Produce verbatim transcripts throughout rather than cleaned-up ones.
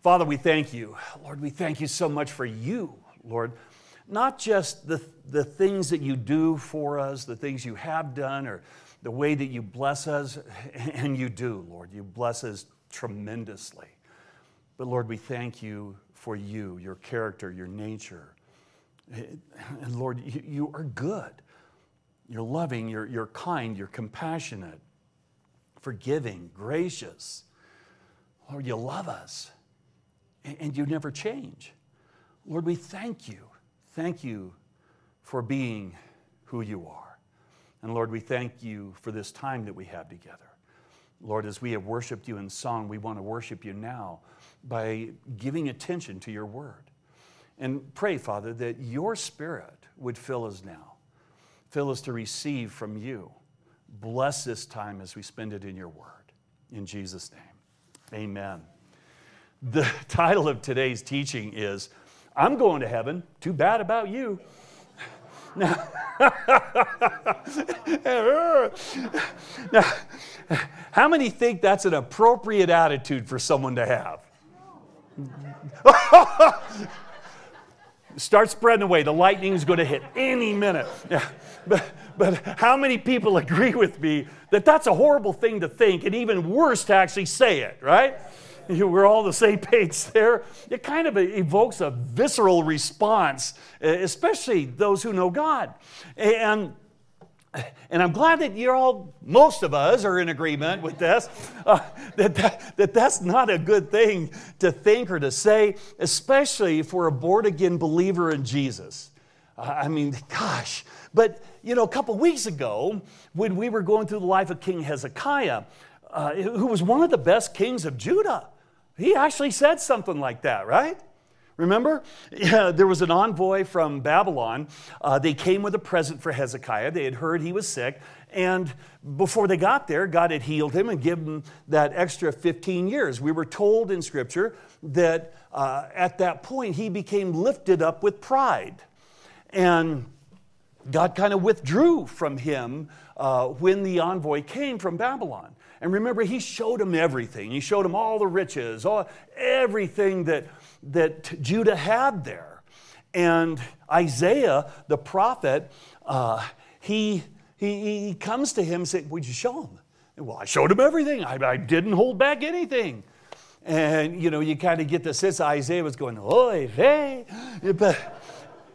Father, we thank you. Lord, we thank you so much for you, Lord. Not just the, the things that you do for us, the things you have done, or the way that you bless us, and you do, Lord. You bless us tremendously. But Lord, we thank you for you, your character, your nature. And Lord, you, you are good. You're loving, you're, you're kind, you're compassionate, forgiving, gracious. Lord, you love us, and, and you never change. Lord, we thank you. Thank you for being who you are. And Lord, we thank you for this time that we have together. Lord, as we have worshiped you in song, we want to worship you now by giving attention to your word. And pray, Father, that your Spirit would fill us now. Fill us to receive from you. Bless this time as we spend it in your word. In Jesus' name, amen. The title of today's teaching is, I'm going to heaven, too bad about you. Now, now, how many think that's an appropriate attitude for someone to have? Start spreading away. The lightning's going to hit any minute. Yeah. But, but how many people agree with me that that's a horrible thing to think, and even worse to actually say it, right? We're all on the same page there. It kind of evokes a visceral response, especially those who know God. And, and I'm glad that you're all, most of us are in agreement with this, uh, that, that, that that's not a good thing to think or to say, especially if we're a born-again believer in Jesus. Uh, I mean, gosh. But, you know, a couple weeks ago, when we were going through the life of King Hezekiah, uh, who was one of the best kings of Judah, he actually said something like that, right? Remember? Yeah, there was an envoy from Babylon. Uh, they came with a present for Hezekiah. They had heard he was sick. And before they got there, God had healed him and given him that extra fifteen years. We were told in Scripture that uh, at that point, he became lifted up with pride. And God kind of withdrew from him uh, when the envoy came from Babylon. And remember, he showed him everything. He showed him all the riches, all, everything that, that Judah had there. And Isaiah, the prophet, uh, he, he, he comes to him and says, would you show him? And, well, I showed him everything. I, I didn't hold back anything. And, you know, you kind of get the sense Isaiah was going, oy vey. But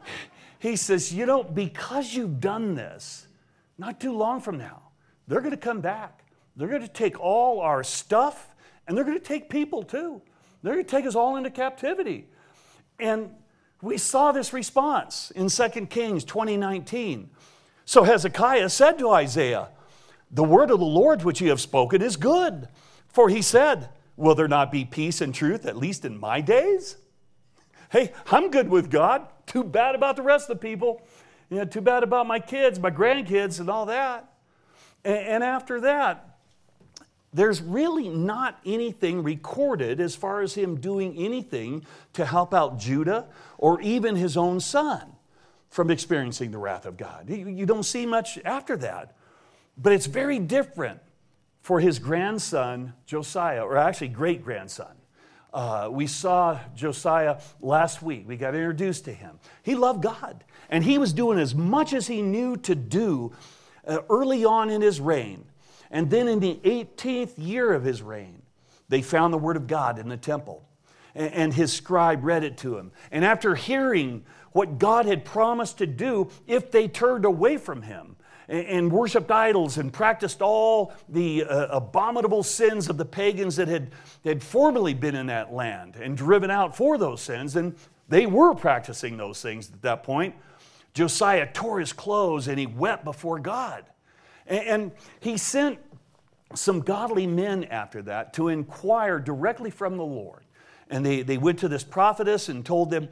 he says, you know, because you've done this, not too long from now, they're going to come back. They're going to take all our stuff, and they're going to take people too. They're going to take us all into captivity. And we saw this response in Second Kings twenty nineteen. So Hezekiah said to Isaiah, the word of the Lord which you have spoken is good. For he said, will there not be peace and truth, at least in my days? Hey, I'm good with God. Too bad about the rest of the people. You know, too bad about my kids, my grandkids, and all that. And, and after that, there's really not anything recorded as far as him doing anything to help out Judah or even his own son from experiencing the wrath of God. You don't see much after that. But it's very different for his grandson, Josiah, or actually great-grandson. Uh, we saw Josiah last week. We got introduced to him. He loved God, and he was doing as much as he knew to do uh, early on in his reign. And then in the eighteenth year of his reign, they found the word of God in the temple. And his scribe read it to him. And after hearing what God had promised to do if they turned away from him and worshiped idols and practiced all the uh, abominable sins of the pagans that had, had formerly been in that land and driven out for those sins, and they were practicing those things at that point, Josiah tore his clothes and he wept before God. And he sent some godly men after that to inquire directly from the Lord. And they, they went to this prophetess and told them,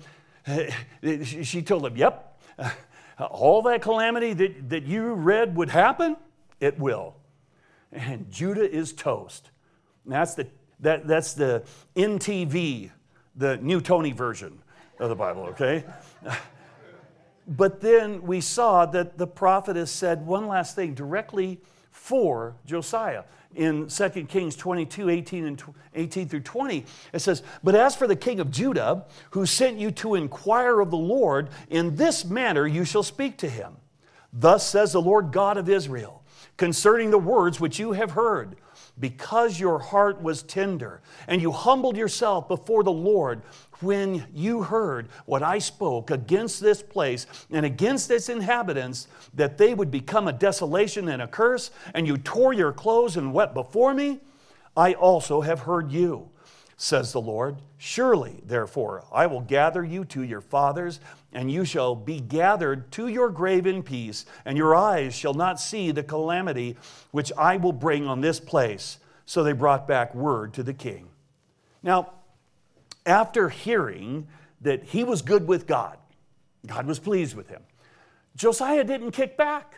she told them, yep, all that calamity that, that you read would happen, it will. And Judah is toast. And that's the, that, that's the N T V, the New Tony version of the Bible, okay? But then we saw that the prophetess said one last thing directly for Josiah. In Second Kings twenty-two, eighteen, and eighteen through twenty, it says, "But as for the king of Judah, who sent you to inquire of the Lord, in this manner you shall speak to him. Thus says the Lord God of Israel, concerning the words which you have heard, because your heart was tender, and you humbled yourself before the Lord, when you heard what I spoke against this place and against its inhabitants, that they would become a desolation and a curse, and you tore your clothes and wept before me, I also have heard you, says the Lord. Surely, therefore, I will gather you to your fathers, and you shall be gathered to your grave in peace, and your eyes shall not see the calamity which I will bring on this place." So they brought back word to the king. Now, after hearing that he was good with God, God was pleased with him, Josiah didn't kick back.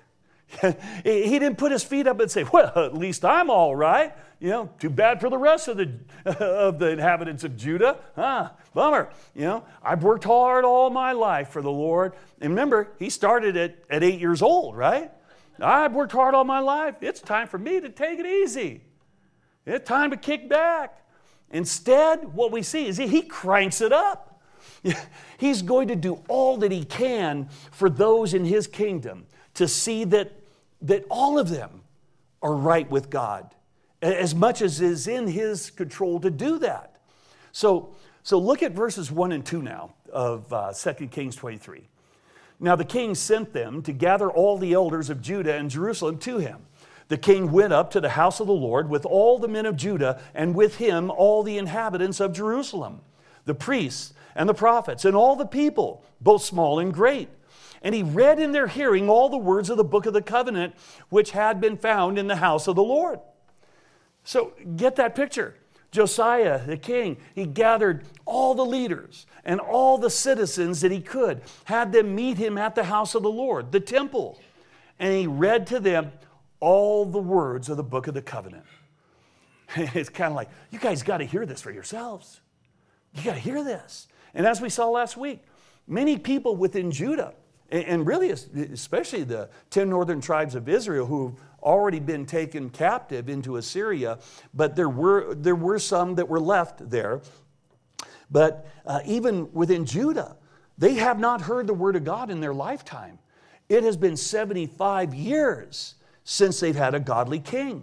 He didn't put his feet up and say, "Well, at least I'm all right. You know, too bad for the rest of the of the inhabitants of Judah. Huh, bummer. You know, I've worked hard all my life for the Lord." And remember, he started it at eight years old, right? "I've worked hard all my life. It's time for me to take it easy. It's time to kick back." Instead, what we see is he cranks it up. He's going to do all that he can for those in his kingdom to see that, that all of them are right with God, as much as is in his control to do that. So, so look at verses one and two now of uh, Second Kings twenty-three. "Now the king sent them to gather all the elders of Judah and Jerusalem to him. The king went up to the house of the Lord with all the men of Judah, and with him all the inhabitants of Jerusalem, the priests and the prophets, and all the people, both small and great. And he read in their hearing all the words of the book of the covenant, which had been found in the house of the Lord." So get that picture. Josiah, the king, he gathered all the leaders and all the citizens that he could, had them meet him at the house of the Lord, the temple. And he read to them all the words of the book of the covenant. It's kind of like, you guys got to hear this for yourselves. You got to hear this. And as we saw last week, many people within Judah, and really especially the ten northern tribes of Israel, who've already been taken captive into Assyria, but there were, there were some that were left there. But uh, even within Judah, they have not heard the word of God in their lifetime. It has been seventy-five years since they've had a godly king.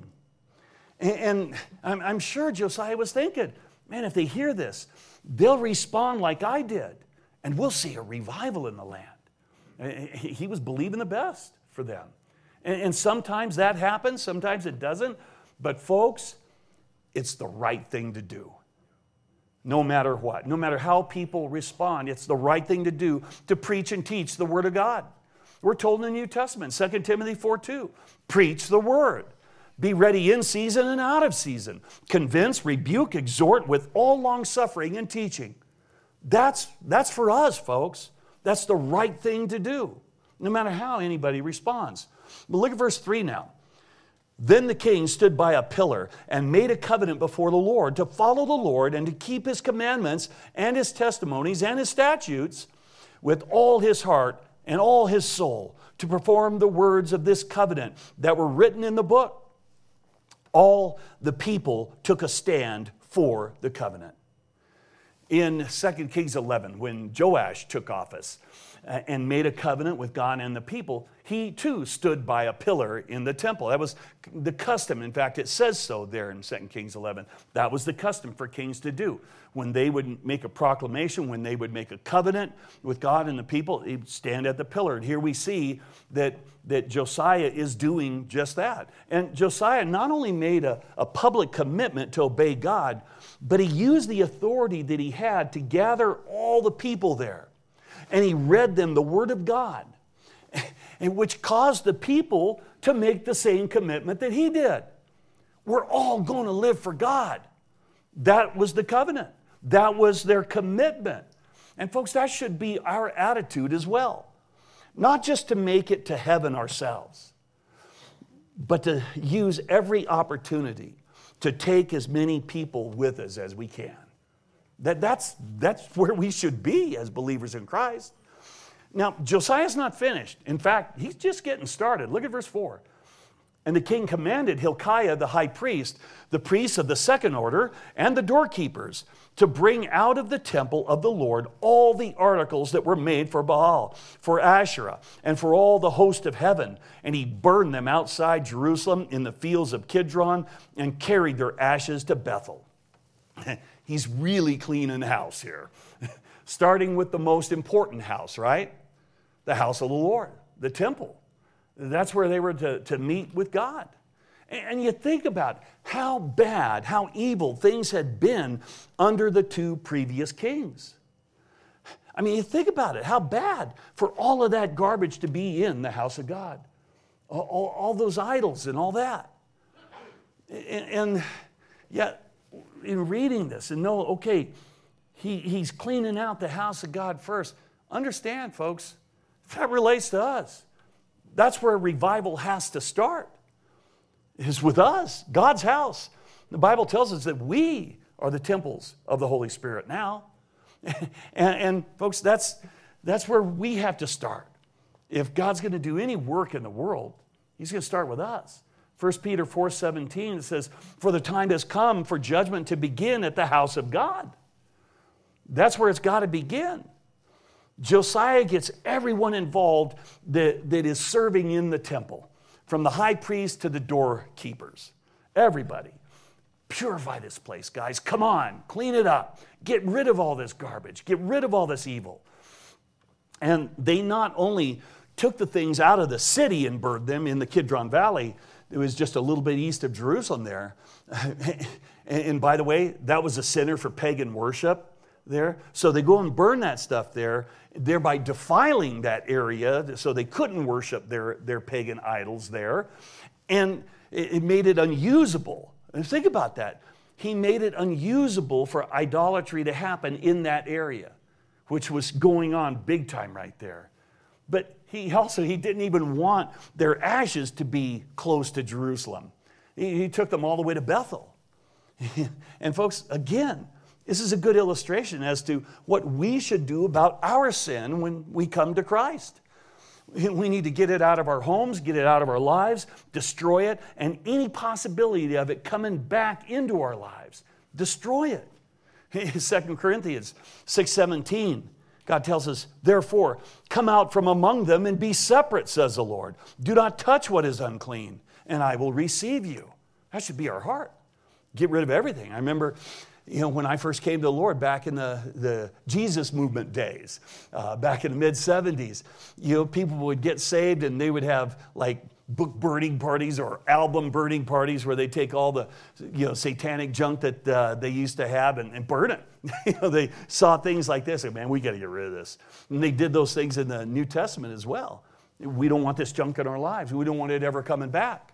And I'm sure Josiah was thinking, man, if they hear this, they'll respond like I did, and we'll see a revival in the land. He was believing the best for them. And sometimes that happens, sometimes it doesn't. But folks, it's the right thing to do. No matter what, no matter how people respond, it's the right thing to do to preach and teach the Word of God. We're told in the New Testament, Second Timothy four two, preach the Word. Be ready in season and out of season. Convince, rebuke, exhort with all long suffering and teaching. That's, that's for us, folks. That's the right thing to do, no matter how anybody responds. But look at verse three now. "Then the king stood by a pillar and made a covenant before the Lord to follow the Lord and to keep his commandments and his testimonies and his statutes with all his heart and all his soul, to perform the words of this covenant that were written in the book." All the people took a stand for the covenant. In Second Kings eleven, when Joash took office and made a covenant with God and the people, he too stood by a pillar in the temple. That was the custom. In fact, it says so there in Second Kings eleven. That was the custom for kings to do. When they would make a proclamation, when they would make a covenant with God and the people, he'd stand at the pillar. And here we see that, that Josiah is doing just that. And Josiah not only made a, a public commitment to obey God, but he used the authority that he had to gather all the people there. And he read them the Word of God, and which caused the people to make the same commitment that he did. We're all going to live for God. That was the covenant. That was their commitment. And folks, that should be our attitude as well. Not just to make it to heaven ourselves, but to use every opportunity to take as many people with us as we can. That, that's, that's where we should be as believers in Christ. Now, Josiah's not finished. In fact, he's just getting started. Look at verse four. And the king commanded Hilkiah the high priest, the priests of the second order, and the doorkeepers to bring out of the temple of the Lord all the articles that were made for Baal, for Asherah, and for all the host of heaven. And he burned them outside Jerusalem in the fields of Kidron and carried their ashes to Bethel. He's really cleaning house here. Starting with the most important house, right? The house of the Lord, the temple. That's where they were to, to meet with God. And you think about how bad, how evil things had been under the two previous kings. I mean, you think about it, how bad for all of that garbage to be in the house of God. All, all, all those idols and all that. And, and yet, in reading this and know, okay, he, he's cleaning out the house of God first. Understand, folks, that relates to us. That's where revival has to start, is with us, God's house. The Bible tells us that we are the temples of the Holy Spirit now. and, and folks, that's, that's where we have to start. If God's going to do any work in the world, he's going to start with us. First Peter four seventeen, it says, for the time has come for judgment to begin at the house of God. That's where it's got to begin. Josiah gets everyone involved that, that is serving in the temple, from the high priest to the doorkeepers. Everybody. Purify this place, guys. Come on, clean it up. Get rid of all this garbage. Get rid of all this evil. And they not only took the things out of the city and burned them in the Kidron Valley. It was just a little bit east of Jerusalem there. And by the way, that was a center for pagan worship there. So they go and burn that stuff there, thereby defiling that area so they couldn't worship their, their pagan idols there. And it made it unusable. And think about that. He made it unusable for idolatry to happen in that area, which was going on big time right there. But he also, he didn't even want their ashes to be close to Jerusalem. He, he took them all the way to Bethel. And folks, again, this is a good illustration as to what we should do about our sin when we come to Christ. We need to get it out of our homes, get it out of our lives, destroy it, and any possibility of it coming back into our lives, destroy it. Second Corinthians six seventeen, God tells us, therefore, come out from among them and be separate, says the Lord. Do not touch what is unclean, and I will receive you. That should be our heart. Get rid of everything. I remember, you know, when I first came to the Lord back in the, the Jesus movement days, uh, back in the mid seventies, you know, people would get saved and they would have like book burning parties or album burning parties where they take all the, you know, satanic junk that uh, they used to have and, and burn it. You know, they saw things like this, and man, we got to get rid of this. And they did those things in the New Testament as well. We don't want this junk in our lives. We don't want it ever coming back.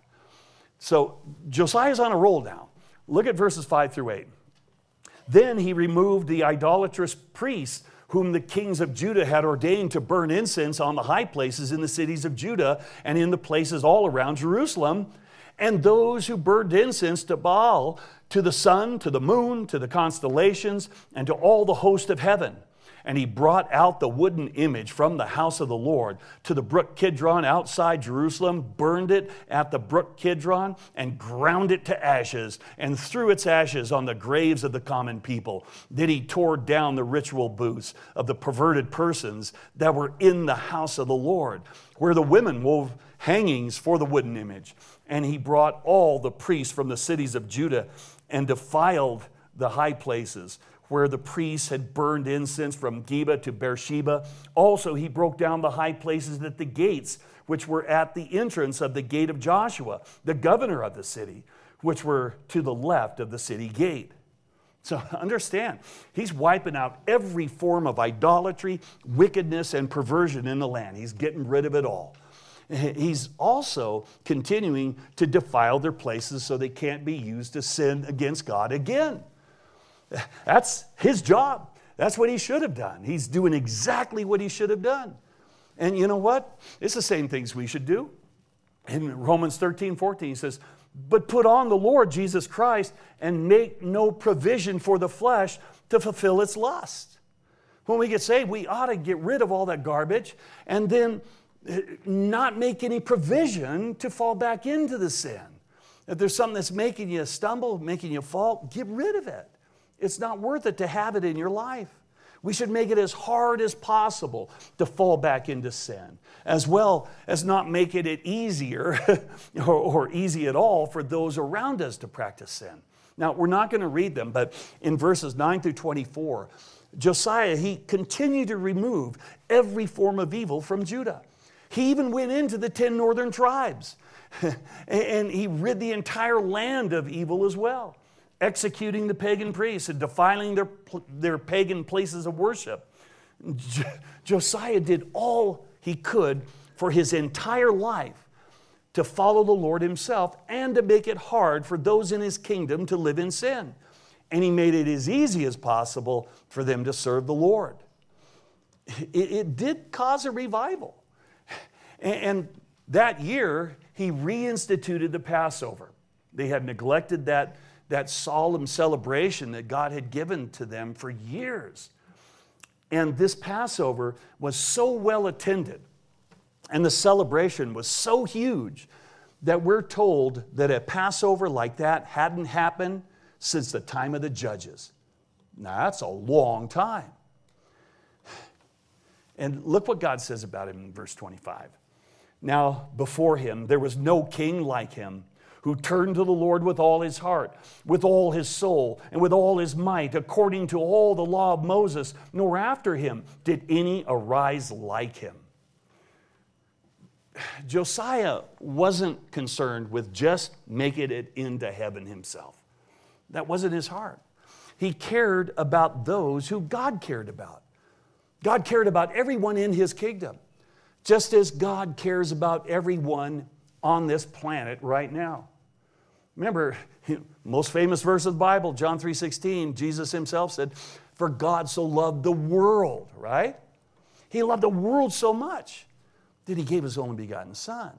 So Josiah's on a roll now. Look at verses five through eight. Then he removed the idolatrous priests whom the kings of Judah had ordained to burn incense on the high places in the cities of Judah and in the places all around Jerusalem, and those who burned incense to Baal, to the sun, to the moon, to the constellations, and to all the host of heaven. And he brought out the wooden image from the house of the Lord to the brook Kidron outside Jerusalem, burned it at the brook Kidron, and ground it to ashes, and threw its ashes on the graves of the common people. Then he tore down the ritual booths of the perverted persons that were in the house of the Lord, where the women wove hangings for the wooden image. And he brought all the priests from the cities of Judah and defiled the high places, where the priests had burned incense from Geba to Beersheba. Also, he broke down the high places at the gates, which were at the entrance of the gate of Joshua, the governor of the city, which were to the left of the city gate. So understand, he's wiping out every form of idolatry, wickedness, and perversion in the land. He's getting rid of it all. He's also continuing to defile their places so they can't be used to sin against God again. That's his job. That's what he should have done. He's doing exactly what he should have done. And you know what? It's the same things we should do. In Romans thirteen fourteen, he says, but put on the Lord Jesus Christ and make no provision for the flesh to fulfill its lust. When we get saved, we ought to get rid of all that garbage and then not make any provision to fall back into the sin. If there's something that's making you stumble, making you fall, get rid of it. It's not worth it to have it in your life. We should make it as hard as possible to fall back into sin, as well as not making it easier or, or easy at all for those around us to practice sin. Now, we're not going to read them, but in verses nine through twenty-four, Josiah, he continued to remove every form of evil from Judah. He even went into the ten northern tribes, and he rid the entire land of evil as well, executing the pagan priests and defiling their, their pagan places of worship. J- Josiah did all he could for his entire life to follow the Lord himself and to make it hard for those in his kingdom to live in sin. And he made it as easy as possible for them to serve the Lord. It, it did cause a revival. And, and that year, he reinstituted the Passover. They had neglected that that solemn celebration that God had given to them for years. And this Passover was so well attended, and the celebration was so huge, that we're told that a Passover like that hadn't happened since the time of the judges. Now, that's a long time. And look what God says about him in verse twenty-five. Now, before him, there was no king like him, who turned to the Lord with all his heart, with all his soul, and with all his might, according to all the law of Moses, nor after him did any arise like him. Josiah wasn't concerned with just making it into heaven himself. That wasn't his heart. He cared about those who God cared about. God cared about everyone in his kingdom, just as God cares about everyone on this planet right now. Remember, most famous verse of the Bible, John three sixteen, Jesus himself said, "For God so loved the world," right? He loved the world so much that he gave his only begotten Son.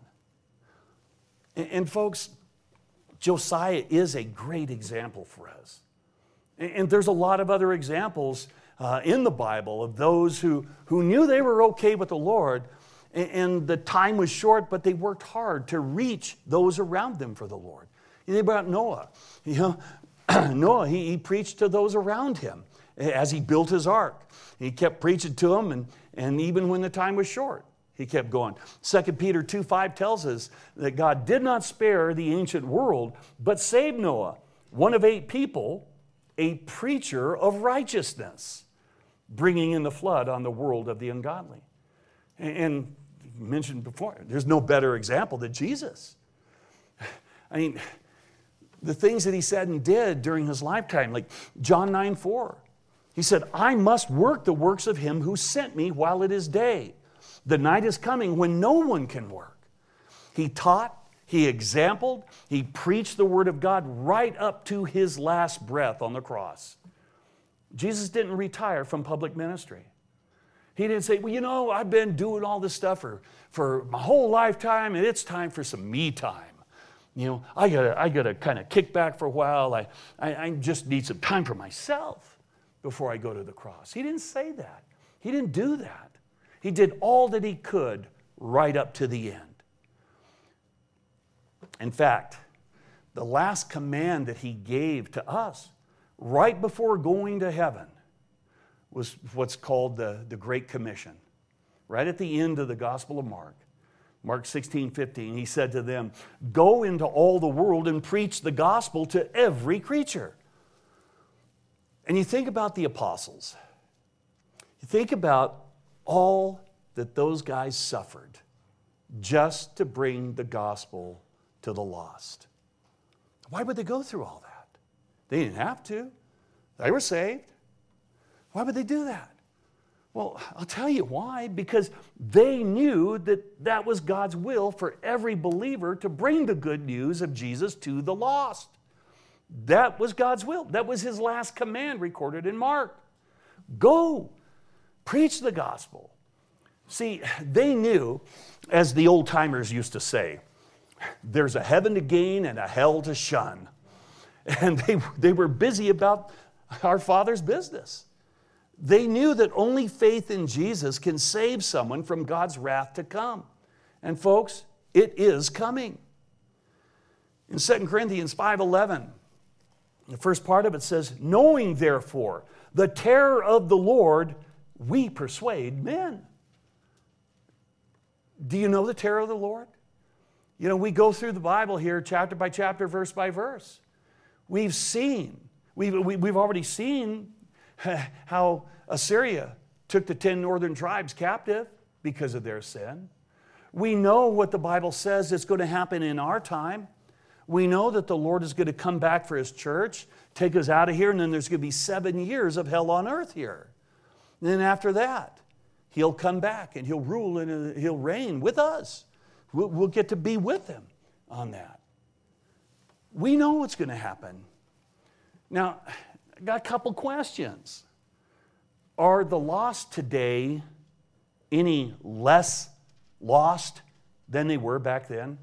And, and folks, Josiah is a great example for us. And, and there's a lot of other examples uh, in the Bible of those who, who knew they were okay with the Lord, and, and the time was short, but they worked hard to reach those around them for the Lord. You think about Noah. You know, Noah, he, he preached to those around him as he built his ark. He kept preaching to them, and, and even when the time was short, he kept going. Second Peter two five tells us that God did not spare the ancient world, but saved Noah, one of eight people, a preacher of righteousness, bringing in the flood on the world of the ungodly. And, and mentioned before, there's no better example than Jesus. I mean, the things that he said and did during his lifetime, like John nine four. He said, "I must work the works of him who sent me while it is day. The night is coming when no one can work." He taught, he exampled, he preached the word of God right up to his last breath on the cross. Jesus didn't retire from public ministry. He didn't say, "Well, you know, I've been doing all this stuff for, for my whole lifetime, and it's time for some me time. You know, I gotta, I gotta kind of kick back for a while. I, I, I just need some time for myself before I go to the cross." He didn't say that. He didn't do that. He did all that he could right up to the end. In fact, the last command that he gave to us right before going to heaven was what's called the, the Great Commission. Right at the end of the Gospel of Mark. Mark sixteen fifteen, he said to them, "Go into all the world and preach the gospel to every creature." And you think about the apostles. You think about all that those guys suffered just to bring the gospel to the lost. Why would they go through all that? They didn't have to. They were saved. Why would they do that? Well, I'll tell you why. Because they knew that that was God's will for every believer to bring the good news of Jesus to the lost. That was God's will. That was his last command recorded in Mark. Go, preach the gospel. See, they knew, as the old timers used to say, there's a heaven to gain and a hell to shun. And they, they were busy about our Father's business. They knew that only faith in Jesus can save someone from God's wrath to come. And folks, it is coming. In Second Corinthians five eleven, the first part of it says, knowing therefore the terror of the Lord, we persuade men. Do you know the terror of the Lord? You know, we go through the Bible here chapter by chapter, verse by verse. We've seen, we've, we've already seen how Assyria took the ten northern tribes captive because of their sin. We know what the Bible says is going to happen in our time. We know that the Lord is going to come back for His church, take us out of here, and then there's going to be seven years of hell on earth here. And then after that, He'll come back and He'll rule and He'll reign with us. We'll, we'll get to be with Him on that. We know what's going to happen. Now, I got a couple questions. Are the lost today any less lost than they were back then?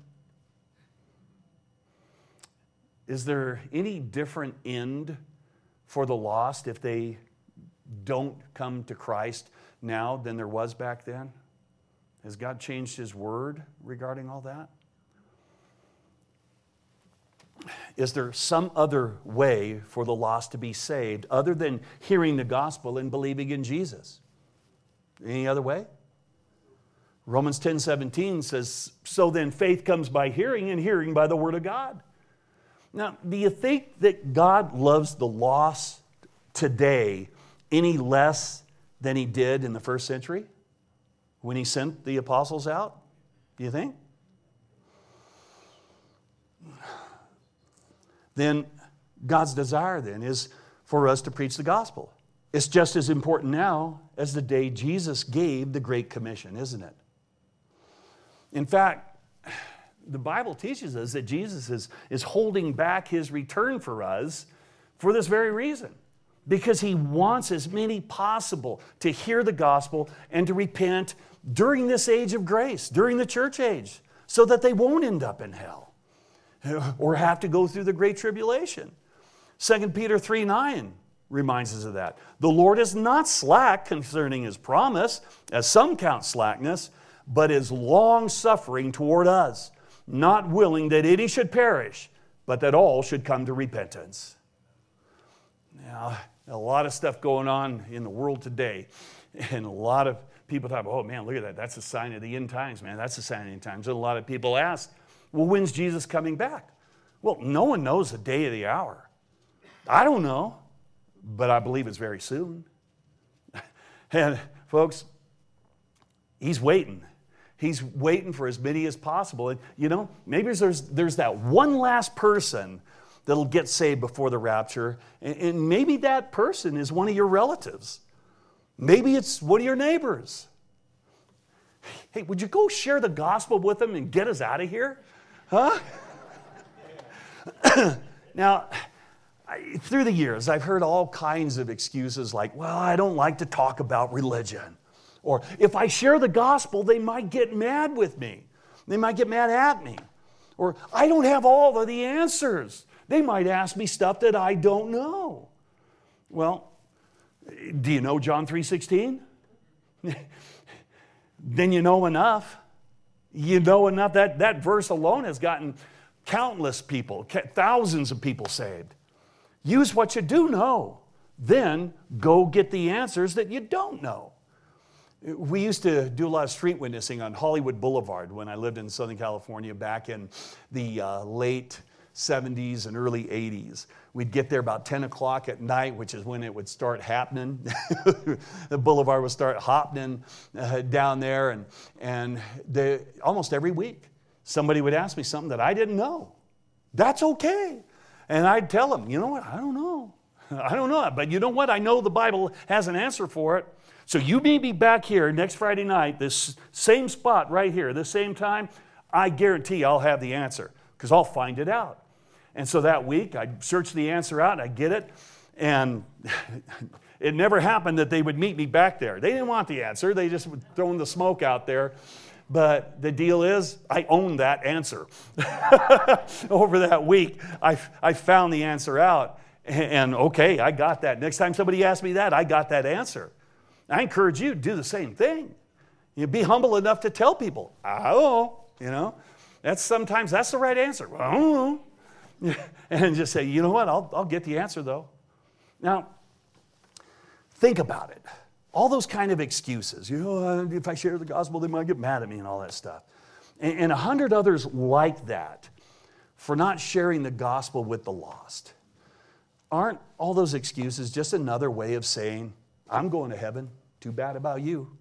Is there any different end for the lost if they don't come to Christ now than there was back then? Has God changed His word regarding all that? Is there some other way for the lost to be saved other than hearing the gospel and believing in Jesus? Any other way? Romans ten seventeen says, so then faith comes by hearing, and hearing by the word of God. Now, do you think that God loves the lost today any less than He did in the first century when He sent the apostles out? Do you think? Then God's desire then is for us to preach the gospel. It's just as important now as the day Jesus gave the Great Commission, isn't it? In fact, the Bible teaches us that Jesus is, is holding back His return for us for this very reason. Because He wants as many possible to hear the gospel and to repent during this age of grace, during the church age, so that they won't end up in hell or have to go through the great tribulation. Second Peter three nine reminds us of that. The Lord is not slack concerning His promise, as some count slackness, but is long-suffering toward us, not willing that any should perish, but that all should come to repentance. Now, a lot of stuff going on in the world today, and a lot of people talk, oh man, look at that, that's a sign of the end times, man, that's a sign of the end times. And a lot of people ask, well, when's Jesus coming back? Well, no one knows the day or the hour. I don't know, but I believe it's very soon. And folks, He's waiting. He's waiting for as many as possible. And you know, maybe there's, there's that one last person that'll get saved before the rapture. And, and maybe that person is one of your relatives. Maybe it's one of your neighbors. Hey, would you go share the gospel with them and get us out of here? Huh? Now, I, through the years, I've heard all kinds of excuses like, well, I don't like to talk about religion. Or if I share the gospel, they might get mad with me. They might get mad at me. Or I don't have all of the answers. They might ask me stuff that I don't know. Well, do you know John three sixteen? Then you know enough. You know enough. That, that verse alone has gotten countless people, thousands of people saved. Use what you do know. Then go get the answers that you don't know. We used to do a lot of street witnessing on Hollywood Boulevard when I lived in Southern California back in the uh, late seventies and early eighties. We'd get there about ten o'clock at night, which is when it would start happening. The boulevard would start happening uh, down there. And, and the, almost every week, somebody would ask me something that I didn't know. That's okay. And I'd tell them, you know what, I don't know. I don't know. But you know what? I know the Bible has an answer for it. So you may be back here next Friday night, this same spot right here, this same time. I guarantee I'll have the answer because I'll find it out. And so that week, I'd search the answer out, and I'd get it. And it never happened that they would meet me back there. They didn't want the answer. They just would throw the smoke out there. But the deal is, I owned that answer. Over that week, I, I found the answer out. And okay, I got that. Next time somebody asks me that, I got that answer. I encourage you to do the same thing. You be humble enough to tell people, I don't know, you know. That's sometimes that's the right answer. Well, I don't know. And just say, you know what, I'll, I'll get the answer though. Now, think about it. All those kind of excuses, you know, if I share the gospel, they might get mad at me and all that stuff. And, and a hundred others like that for not sharing the gospel with the lost. Aren't all those excuses just another way of saying, I'm going to heaven, too bad about you?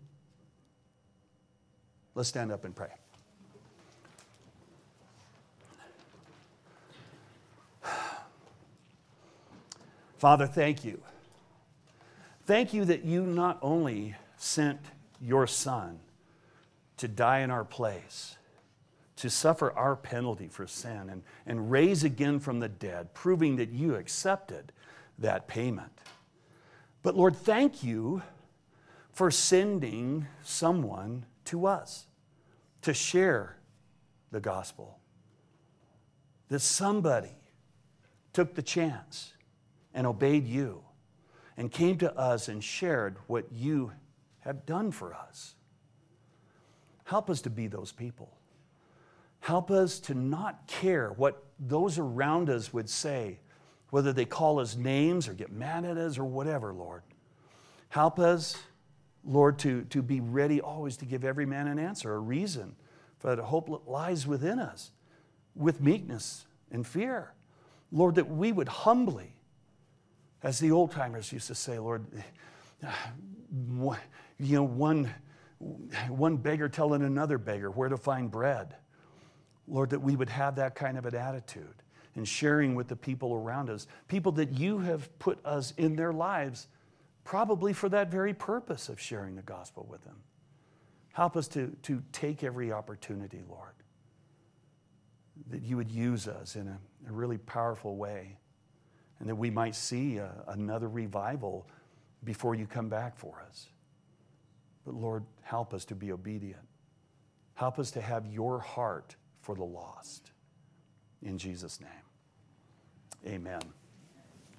Let's stand up and pray. Father, thank you. Thank you that you not only sent your Son to die in our place, to suffer our penalty for sin, and, and raise again from the dead, proving that you accepted that payment. But Lord, thank you for sending someone to us to share the gospel. That somebody took the chance and obeyed you and came to us and shared what you have done for us. Help us to be those people. Help us to not care what those around us would say, whether they call us names or get mad at us or whatever, Lord. Help us, Lord, to, to be ready always to give every man an answer, a reason for that hope that lies within us, with meekness and fear. Lord, that we would humbly, as the old timers used to say, Lord, you know, one, one beggar telling another beggar where to find bread. Lord, that we would have that kind of an attitude in sharing with the people around us, people that you have put us in their lives, probably for that very purpose of sharing the gospel with them. Help us to, to take every opportunity, Lord, that you would use us in a, a really powerful way, and that we might see a, another revival before you come back for us. But Lord, help us to be obedient. Help us to have your heart for the lost. In Jesus' name, amen.